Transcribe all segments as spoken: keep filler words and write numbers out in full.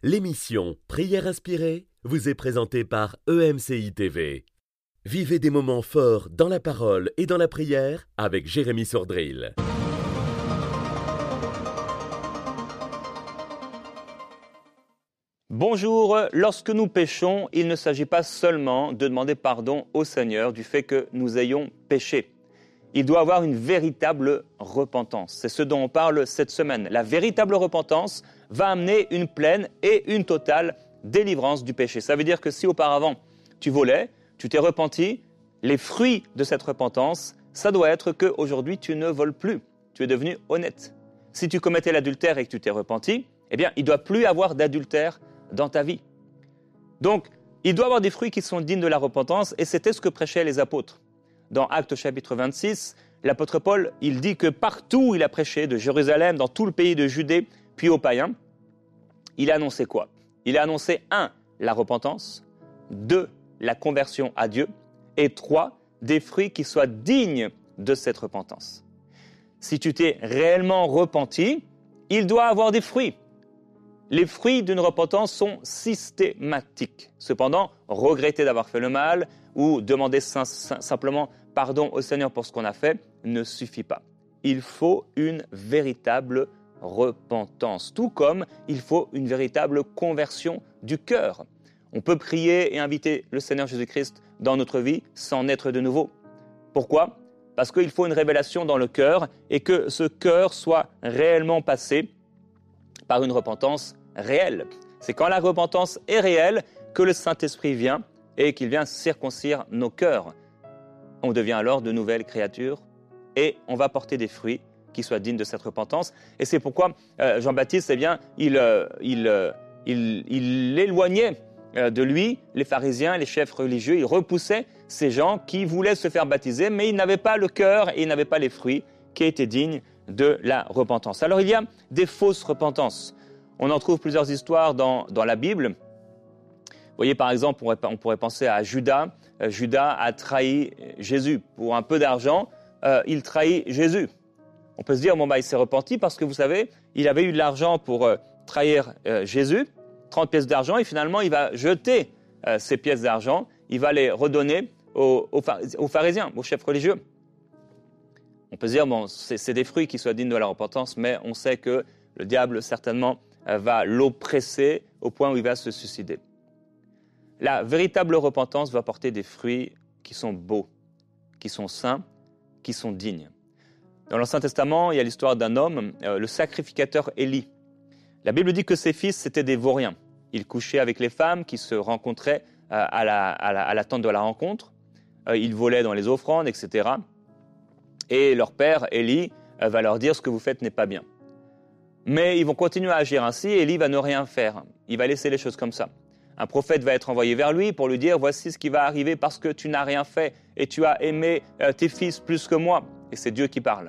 L'émission Prière inspirée vous est présentée par E M C I T V. Vivez des moments forts dans la parole et dans la prière avec Jérémy Sordrill. Bonjour, lorsque nous péchons, il ne s'agit pas seulement de demander pardon au Seigneur du fait que nous ayons péché. Il doit y avoir une véritable repentance. C'est ce dont on parle cette semaine. La véritable repentance va amener une pleine et une totale délivrance du péché. Ça veut dire que si auparavant tu volais, tu t'es repenti, les fruits de cette repentance, ça doit être qu'aujourd'hui tu ne voles plus. Tu es devenu honnête. Si tu commettais l'adultère et que tu t'es repenti, eh bien il ne doit plus y avoir d'adultère dans ta vie. Donc, il doit y avoir des fruits qui sont dignes de la repentance et c'était ce que prêchaient les apôtres. Dans Actes chapitre vingt-six, l'apôtre Paul, il dit que partout où il a prêché, de Jérusalem, dans tout le pays de Judée, puis aux païens, il a annoncé quoi? Il a annoncé, un, la repentance, deux, la conversion à Dieu, et trois, des fruits qui soient dignes de cette repentance. Si tu t'es réellement repenti, il doit avoir des fruits. Les fruits d'une repentance sont systématiques. Cependant, regretter d'avoir fait le mal ou demander sim- simplement pardon au Seigneur pour ce qu'on a fait ne suffit pas. Il faut une véritable repentance, tout comme il faut une véritable conversion du cœur. On peut prier et inviter le Seigneur Jésus-Christ dans notre vie sans naître de nouveau. Pourquoi ? Parce qu'il faut une révélation dans le cœur et que ce cœur soit réellement passé par une repentance réelle. C'est quand la repentance est réelle que le Saint-Esprit vient et qu'il vient circoncire nos cœurs. On devient alors de nouvelles créatures et on va porter des fruits qui soient dignes de cette repentance. Et c'est pourquoi euh, Jean-Baptiste, eh bien, il, euh, il, euh, il, il éloignait euh, de lui les pharisiens, les chefs religieux. Il repoussait ces gens qui voulaient se faire baptiser, mais ils n'avaient pas le cœur et ils n'avaient pas les fruits qui étaient dignes de la repentance. Alors il y a des fausses repentances. On en trouve plusieurs histoires dans, dans la Bible. Vous voyez, par exemple, on pourrait, on pourrait penser à Judas. Euh, Judas a trahi Jésus. Pour un peu d'argent, euh, il trahit Jésus. On peut se dire, bon, bah, il s'est repenti parce que, vous savez, il avait eu de l'argent pour euh, trahir euh, Jésus, trente pièces d'argent, et finalement, il va jeter euh, ces pièces d'argent, il va les redonner aux, aux, aux pharisiens, aux chefs religieux. On peut se dire, bon, c'est, c'est des fruits qui soient dignes de la repentance, mais on sait que le diable, certainement, euh, va l'oppresser au point où il va se suicider. La véritable repentance va porter des fruits qui sont beaux, qui sont sains, qui sont dignes. Dans l'Ancien Testament, il y a l'histoire d'un homme, euh, le sacrificateur Élie. La Bible dit que ses fils, c'étaient des vauriens. Ils couchaient avec les femmes qui se rencontraient euh, à, la, à, la, à la tente de la rencontre. Euh, ils volaient dans les offrandes, et cetera. Et leur père, Élie, euh, va leur dire « ce que vous faites n'est pas bien ». Mais ils vont continuer à agir ainsi et Élie va ne rien faire. Il va laisser les choses comme ça. Un prophète va être envoyé vers lui pour lui dire « voici ce qui va arriver parce que tu n'as rien fait et tu as aimé euh, tes fils plus que moi ». Et c'est Dieu qui parle.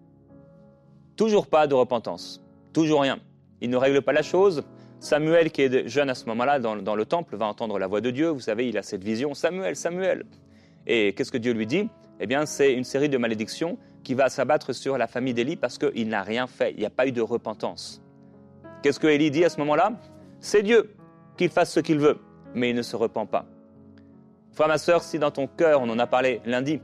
Toujours pas de repentance, toujours rien. Il ne règle pas la chose. Samuel, qui est jeune à ce moment-là dans, dans le temple, va entendre la voix de Dieu. Vous savez, il a cette vision « Samuel, Samuel ». Et qu'est-ce que Dieu lui dit ? Eh bien, c'est une série de malédictions qui va s'abattre sur la famille d'Élie parce qu'il n'a rien fait. Il n'y a pas eu de repentance. Qu'est-ce que Élie dit à ce moment-là ? C'est Dieu, qu'il fasse ce qu'il veut, mais il ne se repent pas. Frère, ma sœur, si dans ton cœur, on en a parlé lundi,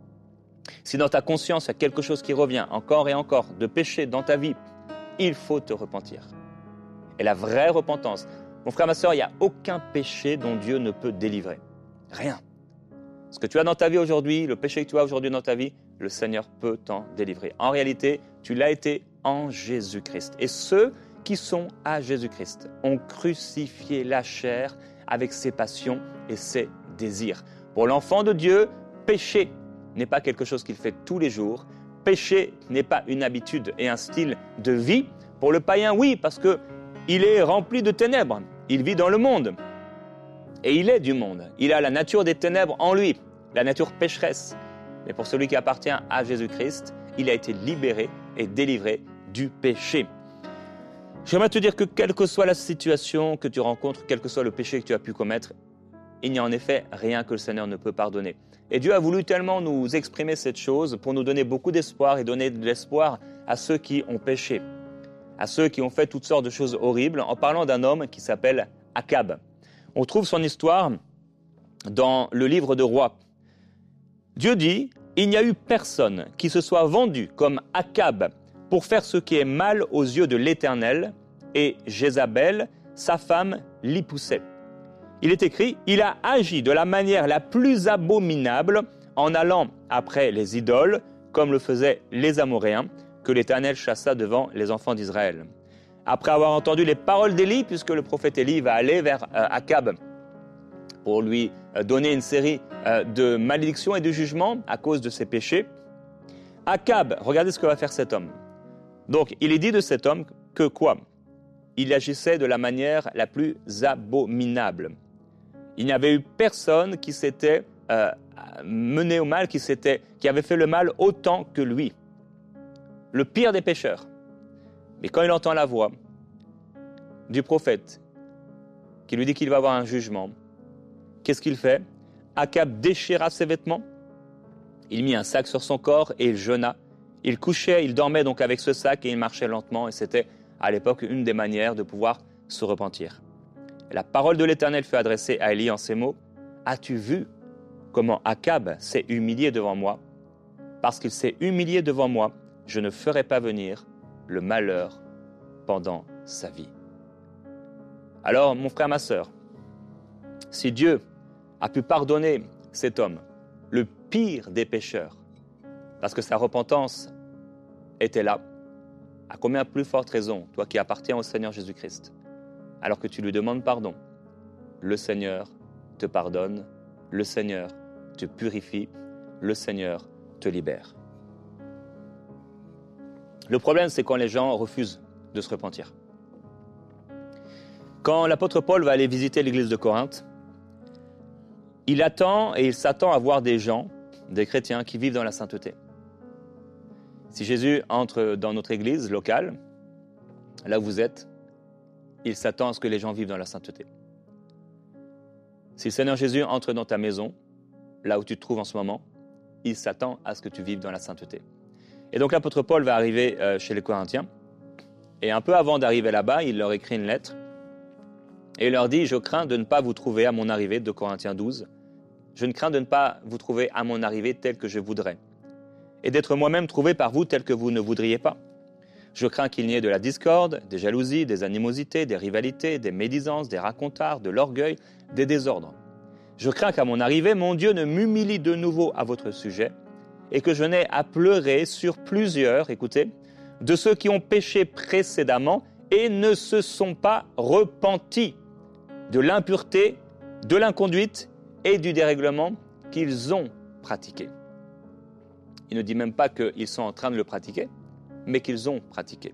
si dans ta conscience, il y a quelque chose qui revient encore et encore, de péché dans ta vie, il faut te repentir. Et la vraie repentance, mon frère, ma sœur, il n'y a aucun péché dont Dieu ne peut délivrer. Rien. Ce que tu as dans ta vie aujourd'hui, le péché que tu as aujourd'hui dans ta vie, le Seigneur peut t'en délivrer. En réalité, tu l'as été en Jésus-Christ. Et ceux qui sont à Jésus-Christ ont crucifié la chair avec ses passions et ses désirs. Pour l'enfant de Dieu, péché n'est pas quelque chose qu'il fait tous les jours. Péché n'est pas une habitude et un style de vie. Pour le païen, oui, parce qu'il est rempli de ténèbres. Il vit dans le monde. Et il est du monde. Il a la nature des ténèbres en lui, la nature pécheresse. Mais pour celui qui appartient à Jésus-Christ, il a été libéré et délivré du péché. J'aimerais te dire que quelle que soit la situation que tu rencontres, quel que soit le péché que tu as pu commettre, il n'y a en effet rien que le Seigneur ne peut pardonner. Et Dieu a voulu tellement nous exprimer cette chose pour nous donner beaucoup d'espoir et donner de l'espoir à ceux qui ont péché. à ceux qui ont fait toutes sortes de choses horribles en parlant d'un homme qui s'appelle Akab. On trouve son histoire dans le livre de Rois. Dieu dit, il n'y a eu personne qui se soit vendu comme Akab pour faire ce qui est mal aux yeux de l'Éternel, et Jézabel, sa femme, l'y poussait. Il est écrit, il a agi de la manière la plus abominable en allant après les idoles, comme le faisaient les Amoréens, que l'Éternel chassa devant les enfants d'Israël. Après avoir entendu les paroles d'Élie, puisque le prophète Élie va aller vers euh, Akab pour lui euh, donner une série euh, de malédictions et de jugements à cause de ses péchés, Akab, regardez ce que va faire cet homme. Donc, il est dit de cet homme que quoi ? Il agissait de la manière la plus abominable. Il n'y avait eu personne qui s'était euh, mené au mal, qui, s'était, qui avait fait le mal autant que lui. Le pire des pécheurs. Mais quand il entend la voix du prophète qui lui dit qu'il va avoir un jugement, qu'est-ce qu'il fait ? Akab déchira ses vêtements, il mit un sac sur son corps et il jeûna. Il couchait, il dormait donc avec ce sac et il marchait lentement, et c'était à l'époque une des manières de pouvoir se repentir. Et la parole de l'Éternel fut adressée à Élie en ces mots, « As-tu vu comment Akab s'est humilié devant moi ? Parce qu'il s'est humilié devant moi, je ne ferai pas venir le malheur pendant sa vie. » Alors, mon frère, ma sœur, si Dieu a pu pardonner cet homme, le pire des pécheurs, parce que sa repentance était là, à combien plus forte raison, toi qui appartiens au Seigneur Jésus-Christ, alors que tu lui demandes pardon, le Seigneur te pardonne, le Seigneur te purifie, le Seigneur te libère. Le problème, c'est quand les gens refusent de se repentir. Quand l'apôtre Paul va aller visiter l'église de Corinthe, il attend et il s'attend à voir des gens, des chrétiens qui vivent dans la sainteté. Si Jésus entre dans notre église locale, là où vous êtes, il s'attend à ce que les gens vivent dans la sainteté. Si le Seigneur Jésus entre dans ta maison, là où tu te trouves en ce moment, il s'attend à ce que tu vives dans la sainteté. Et donc l'apôtre Paul va arriver euh, chez les Corinthiens, et un peu avant d'arriver là-bas, il leur écrit une lettre, et il leur dit « Je crains de ne pas vous trouver à mon arrivée » de Corinthiens douze. « Je ne crains de ne pas vous trouver à mon arrivée tel que je voudrais, et d'être moi-même trouvé par vous tel que vous ne voudriez pas. Je crains qu'il n'y ait de la discorde, des jalousies, des animosités, des rivalités, des médisances, des racontards, de l'orgueil, des désordres. Je crains qu'à mon arrivée, mon Dieu ne m'humilie de nouveau à votre sujet, et que je n'ai à pleurer sur plusieurs, écoutez, de ceux qui ont péché précédemment et ne se sont pas repentis de l'impureté, de l'inconduite et du dérèglement qu'ils ont pratiqué. » Il ne dit même pas qu'ils sont en train de le pratiquer, mais qu'ils ont pratiqué.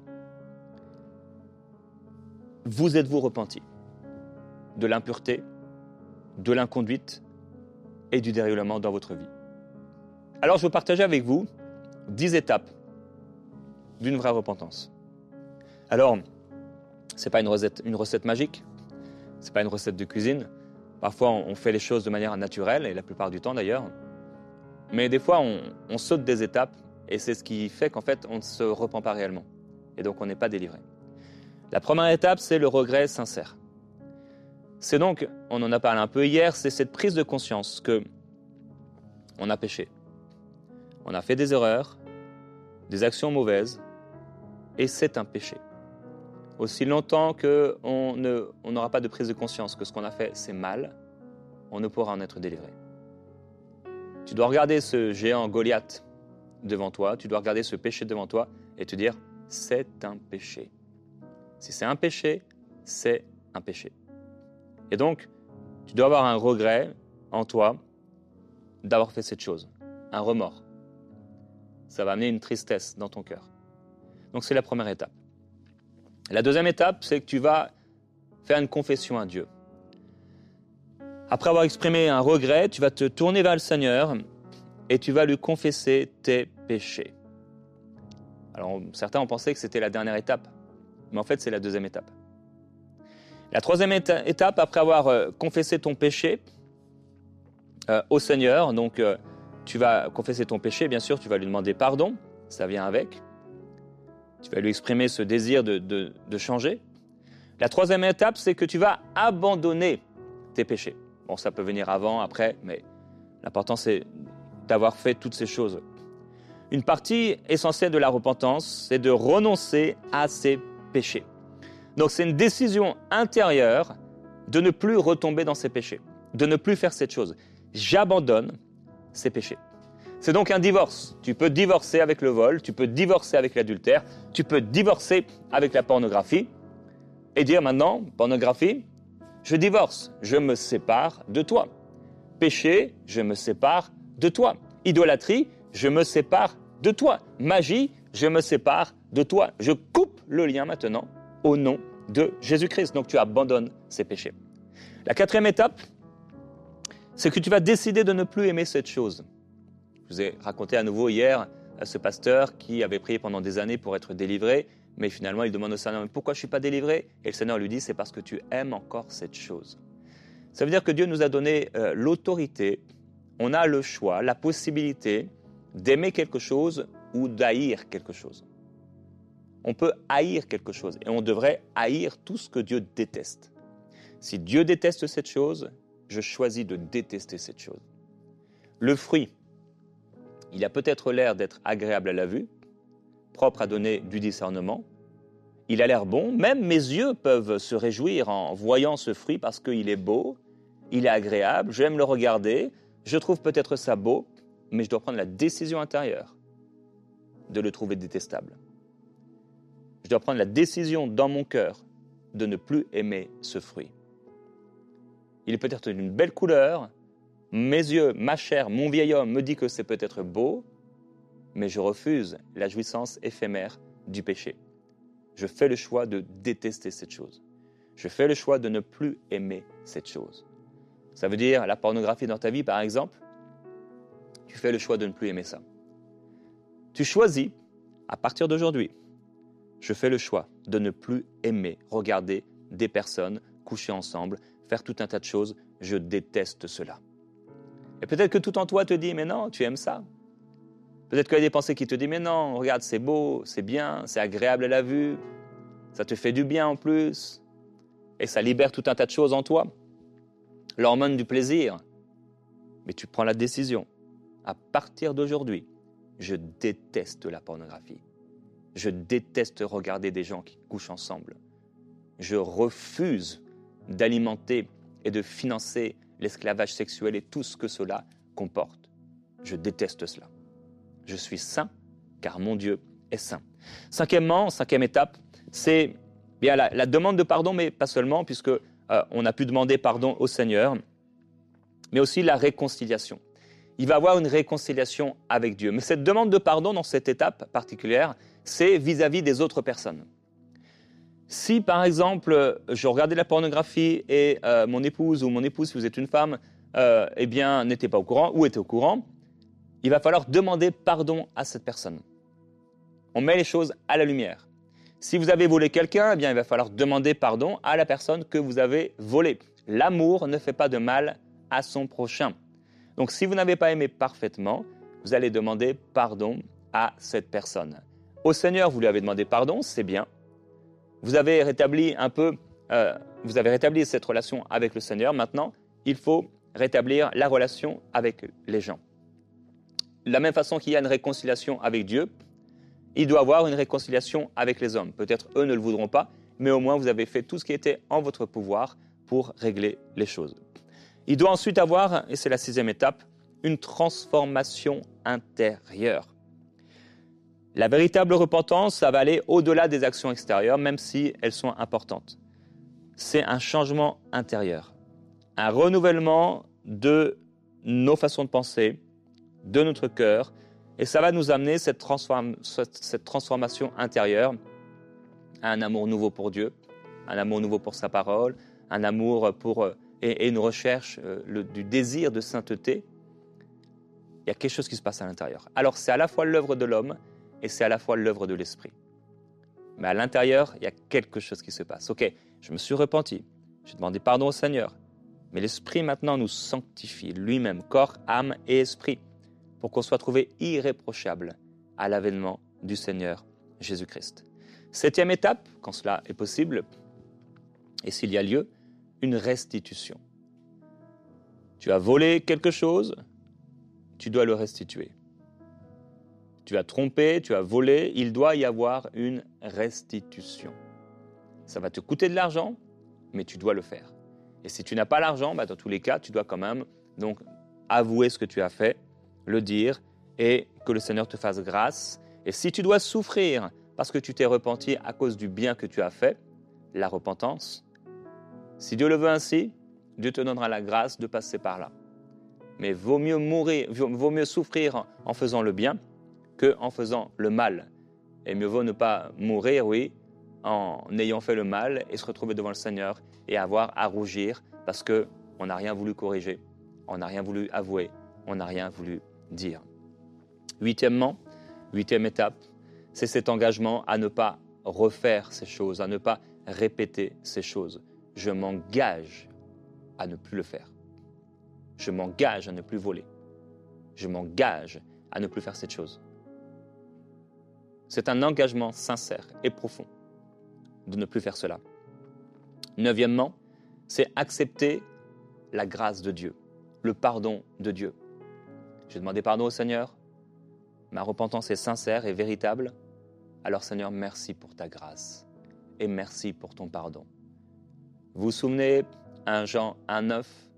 Vous êtes-vous repentis de l'impureté, de l'inconduite et du dérèglement dans votre vie? Alors, je vais partager avec vous dix étapes d'une vraie repentance. Alors, ce n'est pas une recette, une recette magique, ce n'est pas une recette de cuisine. Parfois, on fait les choses de manière naturelle, et la plupart du temps d'ailleurs. Mais des fois, on, on saute des étapes, et c'est ce qui fait qu'en fait, on ne se repent pas réellement. Et donc, on n'est pas délivré. La première étape, c'est le regret sincère. C'est donc, on en a parlé un peu hier, c'est cette prise de conscience que on a péché. On a fait des erreurs, des actions mauvaises, et c'est un péché. Aussi longtemps qu'on ne, on n'aura pas de prise de conscience que ce qu'on a fait, c'est mal, on ne pourra en être délivré. Tu dois regarder ce géant Goliath devant toi, tu dois regarder ce péché devant toi et te dire, c'est un péché. Si c'est un péché, c'est un péché. Et donc, tu dois avoir un regret en toi d'avoir fait cette chose, un remords. Ça va amener une tristesse dans ton cœur. Donc c'est la première étape. La deuxième étape, c'est que tu vas faire une confession à Dieu. Après avoir exprimé un regret, tu vas te tourner vers le Seigneur et tu vas lui confesser tes péchés. Alors certains ont pensé que c'était la dernière étape, mais en fait c'est la deuxième étape. La troisième étape, après avoir euh, confessé ton péché euh, au Seigneur, donc euh, tu vas confesser ton péché, bien sûr, tu vas lui demander pardon, ça vient avec. Tu vas lui exprimer ce désir de, de, de changer. La troisième étape, c'est que tu vas abandonner tes péchés. Bon, ça peut venir avant, après, mais l'important, c'est d'avoir fait toutes ces choses. Une partie essentielle de la repentance, c'est de renoncer à ses péchés. Donc, c'est une décision intérieure de ne plus retomber dans ses péchés, de ne plus faire cette chose. J'abandonne ces péchés. C'est donc un divorce. Tu peux divorcer avec le vol, tu peux divorcer avec l'adultère, tu peux divorcer avec la pornographie et dire maintenant, pornographie, je divorce, je me sépare de toi. Péché, je me sépare de toi. Idolâtrie, je me sépare de toi. Magie, je me sépare de toi. Je coupe le lien maintenant au nom de Jésus-Christ. Donc tu abandonnes ces péchés. La quatrième étape, c'est que tu vas décider de ne plus aimer cette chose. Je vous ai raconté à nouveau hier ce pasteur qui avait prié pendant des années pour être délivré, mais finalement il demande au Seigneur « Pourquoi je ne suis pas délivré ?» Et le Seigneur lui dit « C'est parce que tu aimes encore cette chose. » Ça veut dire que Dieu nous a donné euh, l'autorité, on a le choix, la possibilité d'aimer quelque chose ou d'haïr quelque chose. On peut haïr quelque chose et on devrait haïr tout ce que Dieu déteste. Si Dieu déteste cette chose, je choisis de détester cette chose. Le fruit, il a peut-être l'air d'être agréable à la vue, propre à donner du discernement. Il a l'air bon, même mes yeux peuvent se réjouir en voyant ce fruit parce qu'il est beau, il est agréable, j'aime le regarder, je trouve peut-être ça beau, mais je dois prendre la décision intérieure de le trouver détestable. Je dois prendre la décision dans mon cœur de ne plus aimer ce fruit. Il est peut-être d'une belle couleur, mes yeux, ma chair, mon vieil homme me dit que c'est peut-être beau, mais je refuse la jouissance éphémère du péché. Je fais le choix de détester cette chose. Je fais le choix de ne plus aimer cette chose. Ça veut dire la pornographie dans ta vie, par exemple, tu fais le choix de ne plus aimer ça. Tu choisis, à partir d'aujourd'hui, je fais le choix de ne plus aimer regarder des personnes coucher ensemble, faire tout un tas de choses, je déteste cela. Et peut-être que tout en toi te dit, mais non, tu aimes ça. Peut-être qu'il y a des pensées qui te disent, mais non, regarde, c'est beau, c'est bien, c'est agréable à la vue, ça te fait du bien en plus, et ça libère tout un tas de choses en toi. L'hormone du plaisir. Mais tu prends la décision, à partir d'aujourd'hui, je déteste la pornographie. Je déteste regarder des gens qui couchent ensemble. Je refuse d'alimenter et de financer l'esclavage sexuel et tout ce que cela comporte. Je déteste cela. Je suis saint, car mon Dieu est saint. Cinquièmement, cinquième étape, c'est bien la, la demande de pardon, mais pas seulement, puisque euh, on a pu demander pardon au Seigneur, mais aussi la réconciliation. Il va y avoir une réconciliation avec Dieu. Mais cette demande de pardon, dans cette étape particulière, c'est vis-à-vis des autres personnes. Si, par exemple, je regardais la pornographie et euh, mon épouse ou mon épouse, si vous êtes une femme, euh, eh bien, n'était pas au courant ou était au courant, il va falloir demander pardon à cette personne. On met les choses à la lumière. Si vous avez volé quelqu'un, eh bien, il va falloir demander pardon à la personne que vous avez volée. L'amour ne fait pas de mal à son prochain. Donc, si vous n'avez pas aimé parfaitement, vous allez demander pardon à cette personne. Au Seigneur, vous lui avez demandé pardon, c'est bien. Vous avez rétabli un peu, euh, vous avez rétabli cette relation avec le Seigneur. Maintenant, il faut rétablir la relation avec les gens. De la même façon qu'il y a une réconciliation avec Dieu, il doit y avoir une réconciliation avec les hommes. Peut-être eux ne le voudront pas, mais au moins vous avez fait tout ce qui était en votre pouvoir pour régler les choses. Il doit ensuite avoir, et c'est la sixième étape, une transformation intérieure. La véritable repentance, ça va aller au-delà des actions extérieures, même si elles sont importantes. C'est un changement intérieur, un renouvellement de nos façons de penser, de notre cœur, et ça va nous amener cette, transform- cette transformation intérieure à un amour nouveau pour Dieu, un amour nouveau pour sa parole, un amour pour, et, et une recherche euh, le, du désir de sainteté. Il y a quelque chose qui se passe à l'intérieur. Alors c'est à la fois l'œuvre de l'homme, et c'est à la fois l'œuvre de l'esprit. Mais à l'intérieur, il y a quelque chose qui se passe. Ok, je me suis repenti, j'ai demandé pardon au Seigneur, mais l'esprit maintenant nous sanctifie lui-même, corps, âme et esprit, pour qu'on soit trouvé irréprochable à l'avènement du Seigneur Jésus-Christ. Septième étape, quand cela est possible, et s'il y a lieu, une restitution. Tu as volé quelque chose, tu dois le restituer. Tu as trompé, tu as volé, il doit y avoir une restitution. Ça va te coûter de l'argent, mais tu dois le faire. Et si tu n'as pas l'argent, bah dans tous les cas, tu dois quand même donc avouer ce que tu as fait, le dire, et que le Seigneur te fasse grâce. Et si tu dois souffrir parce que tu t'es repenti à cause du bien que tu as fait, la repentance, si Dieu le veut ainsi, Dieu te donnera la grâce de passer par là. Mais vaut mieux mourir, vaut mieux souffrir en faisant le bien qu'en faisant le mal. Et mieux vaut ne pas mourir, oui, en ayant fait le mal et se retrouver devant le Seigneur et avoir à rougir parce qu'on n'a rien voulu corriger, on n'a rien voulu avouer, on n'a rien voulu dire. Huitièmement, huitième étape, c'est cet engagement à ne pas refaire ces choses, à ne pas répéter ces choses. Je m'engage à ne plus le faire. Je m'engage à ne plus voler. Je m'engage à ne plus faire cette chose. C'est un engagement sincère et profond de ne plus faire cela. Neuvièmement, c'est accepter la grâce de Dieu, le pardon de Dieu. J'ai demandé pardon au Seigneur, ma repentance est sincère et véritable, alors Seigneur, merci pour ta grâce et merci pour ton pardon. Vous vous souvenez, un Jean un neuf,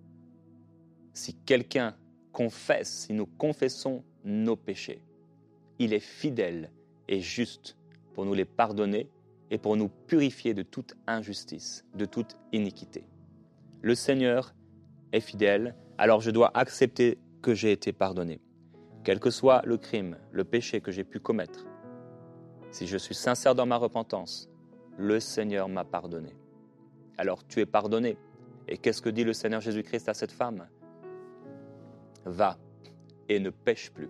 si quelqu'un confesse, si nous confessons nos péchés, il est fidèle et juste pour nous les pardonner et pour nous purifier de toute injustice, de toute iniquité. Le Seigneur est fidèle, alors je dois accepter que j'ai été pardonné. Quel que soit le crime, le péché que j'ai pu commettre, si je suis sincère dans ma repentance, le Seigneur m'a pardonné. Alors tu es pardonné. Et qu'est-ce que dit le Seigneur Jésus-Christ à cette femme ? Va et ne pêche plus.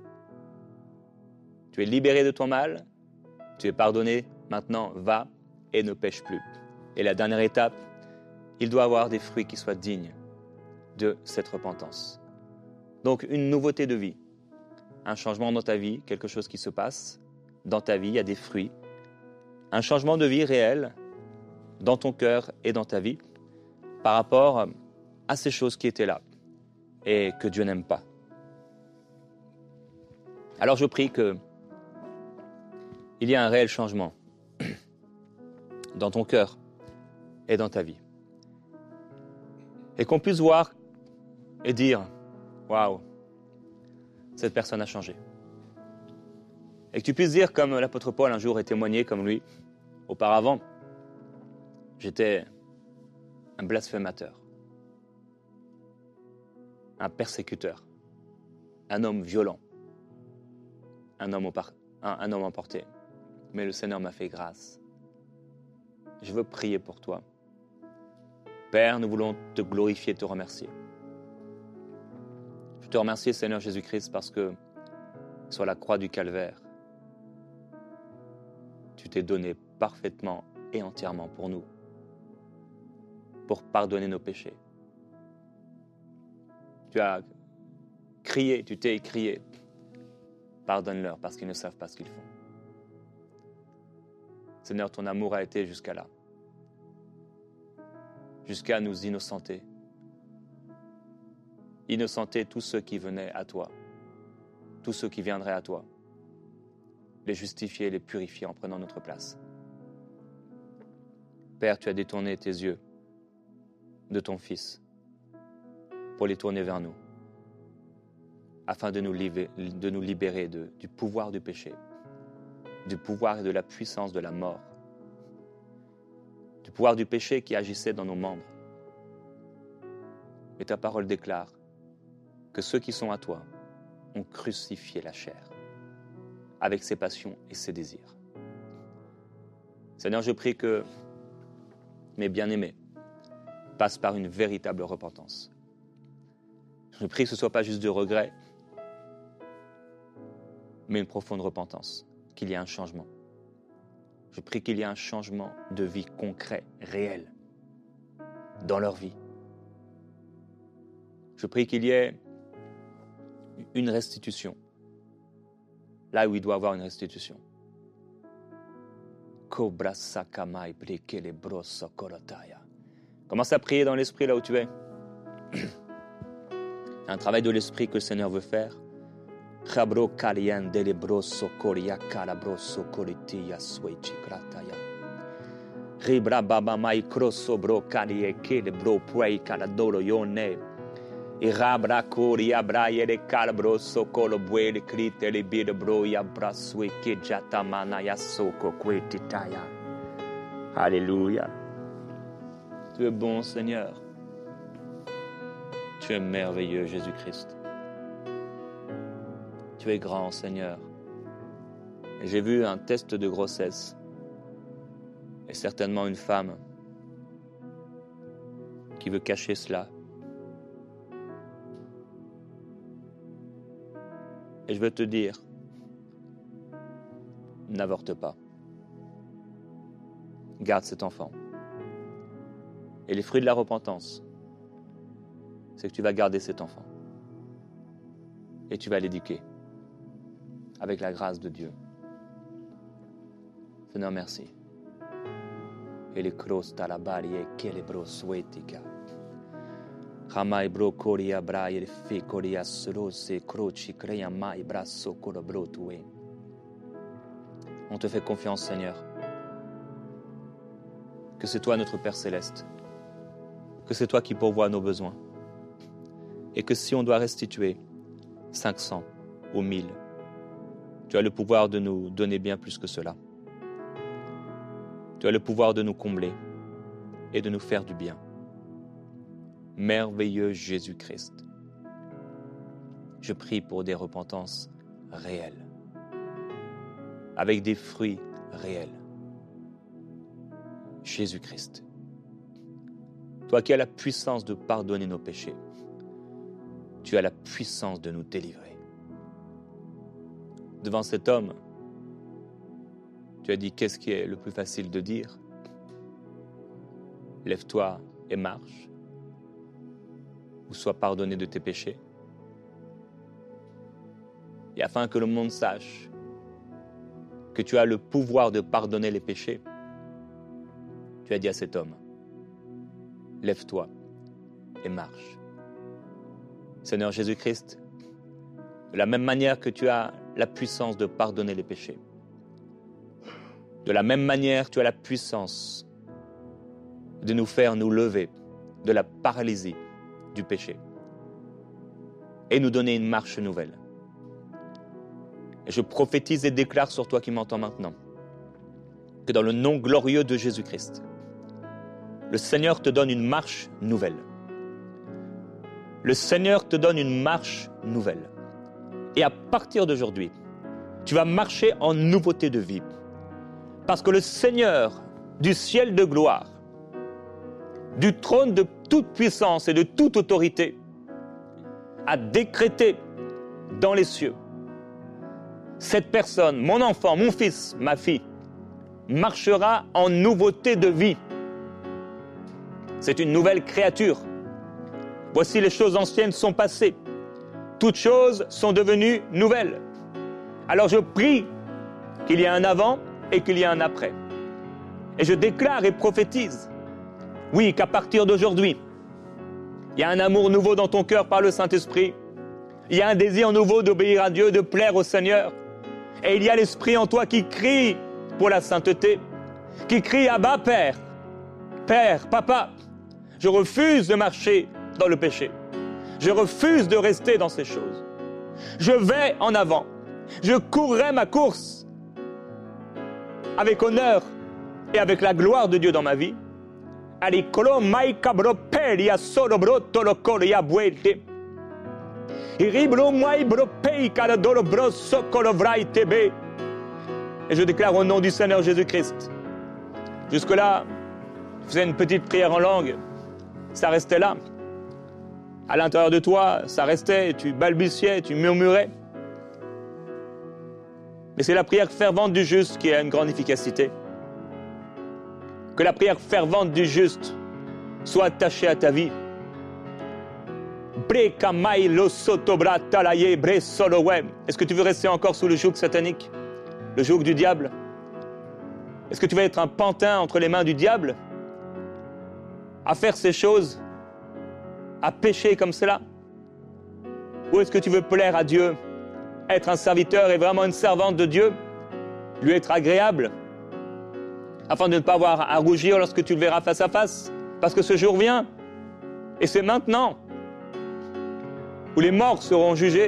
Tu es libéré de ton mal, tu es pardonné, maintenant va et ne pêche plus. Et la dernière étape, il doit avoir des fruits qui soient dignes de cette repentance. Donc une nouveauté de vie, un changement dans ta vie, quelque chose qui se passe dans ta vie, il y a des fruits, un changement de vie réel dans ton cœur et dans ta vie par rapport à ces choses qui étaient là et que Dieu n'aime pas. Alors je prie que il y ait un réel changement dans ton cœur et dans ta vie. Et qu'on puisse voir et dire « Waouh, cette personne a changé ». Et que tu puisses dire comme l'apôtre Paul un jour est témoigné comme lui, auparavant, j'étais un blasphémateur, un persécuteur, un homme violent, un homme, par, un, un homme emporté. Mais le Seigneur m'a fait grâce. Je veux prier pour toi. Père, nous voulons te glorifier et te remercier. Je te remercie, Seigneur Jésus-Christ, parce que sur la croix du Calvaire, tu t'es donné parfaitement et entièrement pour nous, pour pardonner nos péchés. Tu as crié, tu t'es écrié, pardonne-leur parce qu'ils ne savent pas ce qu'ils font. Seigneur, ton amour a été jusqu'à là, jusqu'à nous innocenter. Innocenter tous ceux qui venaient à toi, tous ceux qui viendraient à toi, les justifier, les purifier en prenant notre place. Père, tu as détourné tes yeux de ton Fils pour les tourner vers nous, afin de nous libérer, de nous libérer de, du pouvoir du péché, du pouvoir et de la puissance de la mort, du pouvoir du péché qui agissait dans nos membres. Et ta parole déclare que ceux qui sont à toi ont crucifié la chair avec ses passions et ses désirs. Seigneur, je prie que mes bien-aimés passent par une véritable repentance. Je prie que ce ne soit pas juste de regret, mais une profonde repentance, qu'il y ait un changement. Je prie qu'il y ait un changement de vie concret, réel, dans leur vie. Je prie qu'il y ait une restitution, là où il doit y avoir une restitution. Commence à prier dans l'esprit là où tu es. Un travail de l'esprit que le Seigneur veut faire. Ribra baba mai crosso bro cari che le bro puoi caladoro yone. I rabra cori abraie le calabro socolo bue le crite le bide bro ya brasui che jatamana ya soko quetitaya. Alléluia. Tu es bon, Seigneur. Tu es merveilleux, Jésus-Christ. Tu es grand, Seigneur. Et j'ai vu un test de grossesse. Et certainement une femme qui veut cacher cela. Et je veux te dire, n'avorte pas. Garde cet enfant. Et les fruits de la repentance, c'est que tu vas garder cet enfant. Et tu vas l'éduquer avec la grâce de Dieu. Seigneur, merci. Et les cross talabari et kelebro suetica. Ramai bro coria braille et fe coria rose croci crea mai brasso colobro tue. On te fait confiance, Seigneur. Que c'est toi notre Père Céleste. Que c'est toi qui pourvois nos besoins. Et que si on doit restituer cinq cents ou mille, tu as le pouvoir de nous donner bien plus que cela. Tu as le pouvoir de nous combler et de nous faire du bien. Merveilleux Jésus-Christ. Je prie pour des repentances réelles, avec des fruits réels. Jésus-Christ. Toi qui as la puissance de pardonner nos péchés, tu as la puissance de nous délivrer. Devant cet homme, tu as dit, qu'est-ce qui est le plus facile de dire? Lève-toi et marche, ou sois pardonné de tes péchés. Et afin que le monde sache que tu as le pouvoir de pardonner les péchés, tu as dit à cet homme, lève-toi et marche. Seigneur Jésus-Christ, de la même manière que tu as la puissance de pardonner les péchés, de la même manière tu as la puissance de nous faire nous lever de la paralysie du péché et nous donner une marche nouvelle. Et je prophétise et déclare sur toi qui m'entends maintenant que dans le nom glorieux de Jésus-Christ, le Seigneur te donne une marche nouvelle. Le Seigneur te donne une marche nouvelle. Et à partir d'aujourd'hui, tu vas marcher en nouveauté de vie. Parce que le Seigneur du ciel de gloire, du trône de toute puissance et de toute autorité, a décrété dans les cieux, cette personne, mon enfant, mon fils, ma fille, marchera en nouveauté de vie. C'est une nouvelle créature. Voici les choses anciennes sont passées. Toutes choses sont devenues nouvelles. Alors je prie qu'il y ait un avant et qu'il y ait un après. Et je déclare et prophétise, oui, qu'à partir d'aujourd'hui, il y a un amour nouveau dans ton cœur par le Saint-Esprit. Il y a un désir nouveau d'obéir à Dieu, de plaire au Seigneur. Et il y a l'Esprit en toi qui crie pour la sainteté, qui crie « Abba, Père, Père, Papa, je refuse de marcher dans le péché. Je refuse de rester dans ces choses. Je vais en avant. Je courrai ma course avec honneur et avec la gloire de Dieu dans ma vie. Et je déclare au nom du Seigneur Jésus-Christ. Jusque-là, je faisais une petite prière en langue. Ça restait là. À l'intérieur de toi, ça restait, tu balbutiais, tu murmurais. Mais c'est la prière fervente du juste qui a une grande efficacité. Que la prière fervente du juste soit attachée à ta vie. Est-ce que tu veux rester encore sous le joug satanique, le joug du diable? Est-ce que tu vas être un pantin entre les mains du diable, à faire ces choses, à pécher comme cela? Ou est-ce que tu veux plaire à Dieu, être un serviteur et vraiment une servante de Dieu, lui être agréable, afin de ne pas avoir à rougir lorsque tu le verras face à face? Parce que ce jour vient, et c'est maintenant, où les morts seront jugés.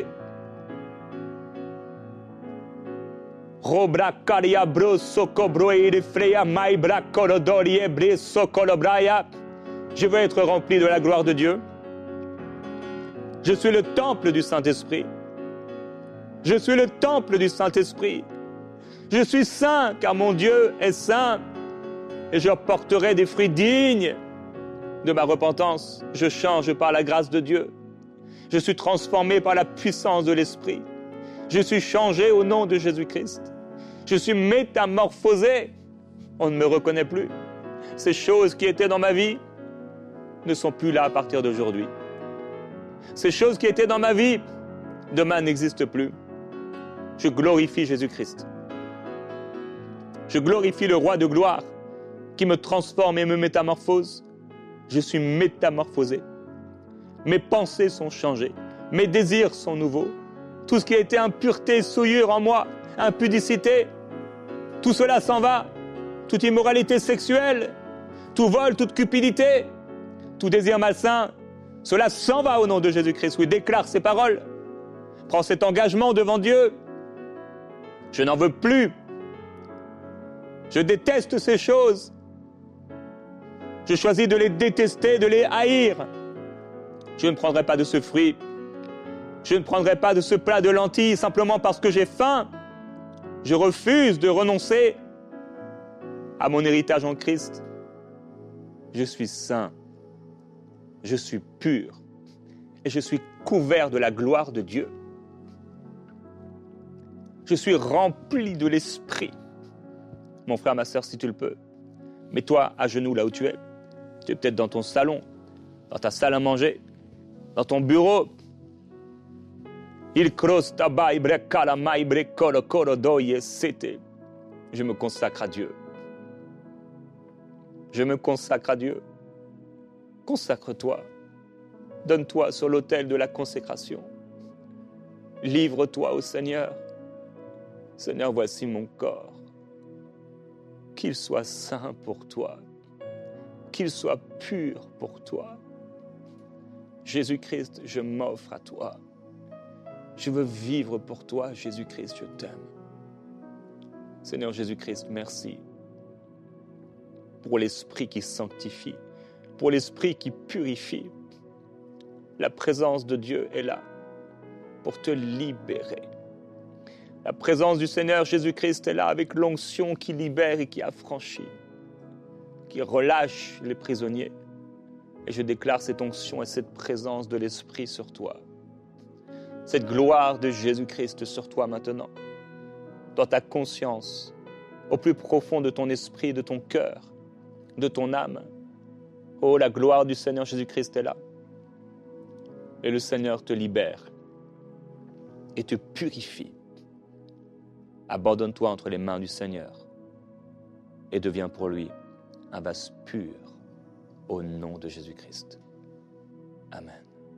Je veux être rempli de la gloire de Dieu. Je suis le temple du Saint-Esprit. Je suis le temple du Saint-Esprit. Je suis saint, car mon Dieu est saint. Et je porterai des fruits dignes de ma repentance. Je change par la grâce de Dieu. Je suis transformé par la puissance de l'Esprit. Je suis changé au nom de Jésus-Christ. Je suis métamorphosé. On ne me reconnaît plus. Ces choses qui étaient dans ma vie ne sont plus là à partir d'aujourd'hui. Ces choses qui étaient dans ma vie, demain n'existent plus. Je glorifie Jésus-Christ. Je glorifie le roi de gloire qui me transforme et me métamorphose. Je suis métamorphosé. Mes pensées sont changées. Mes désirs sont nouveaux. Tout ce qui a été impureté, souillure en moi, impudicité, tout cela s'en va. Toute immoralité sexuelle, tout vol, toute cupidité, tout désir malsain, cela s'en va au nom de Jésus-Christ. Oui, déclare ces paroles. Prends cet engagement devant Dieu. Je n'en veux plus. Je déteste ces choses. Je choisis de les détester, de les haïr. Je ne prendrai pas de ce fruit. Je ne prendrai pas de ce plat de lentilles simplement parce que j'ai faim. Je refuse de renoncer à mon héritage en Christ. Je suis saint. Je suis pur. Et je suis couvert de la gloire de Dieu. Je suis rempli de l'Esprit. Mon frère, ma sœur, si tu le peux, mets-toi à genoux là où tu es. Tu es peut-être dans ton salon, dans ta salle à manger, dans ton bureau. Je me consacre à Dieu. Je me consacre à Dieu. Consacre-toi. Donne-toi sur l'autel de la consécration. Livre-toi au Seigneur. Seigneur, voici mon corps. Qu'il soit saint pour toi. Qu'il soit pur pour toi. Jésus-Christ, je m'offre à toi. Je veux vivre pour toi, Jésus-Christ, je t'aime. Seigneur Jésus-Christ, merci pour l'Esprit qui sanctifie, pour l'Esprit qui purifie. La présence de Dieu est là pour te libérer. La présence du Seigneur Jésus-Christ est là avec l'onction qui libère et qui affranchit, qui relâche les prisonniers. Et je déclare cette onction et cette présence de l'Esprit sur toi. Cette gloire de Jésus-Christ sur toi maintenant, dans ta conscience, au plus profond de ton esprit, de ton cœur, de ton âme. Oh, la gloire du Seigneur Jésus-Christ est là. Et le Seigneur te libère et te purifie. Abandonne-toi entre les mains du Seigneur et deviens pour lui un vase pur au nom de Jésus-Christ. Amen.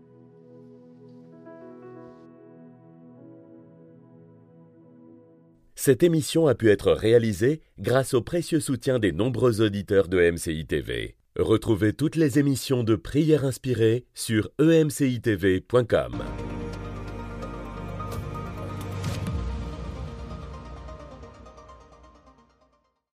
Cette émission a pu être réalisée grâce au précieux soutien des nombreux auditeurs de E M C I T V. Retrouvez toutes les émissions de Prières inspirées sur e m c i t v point com.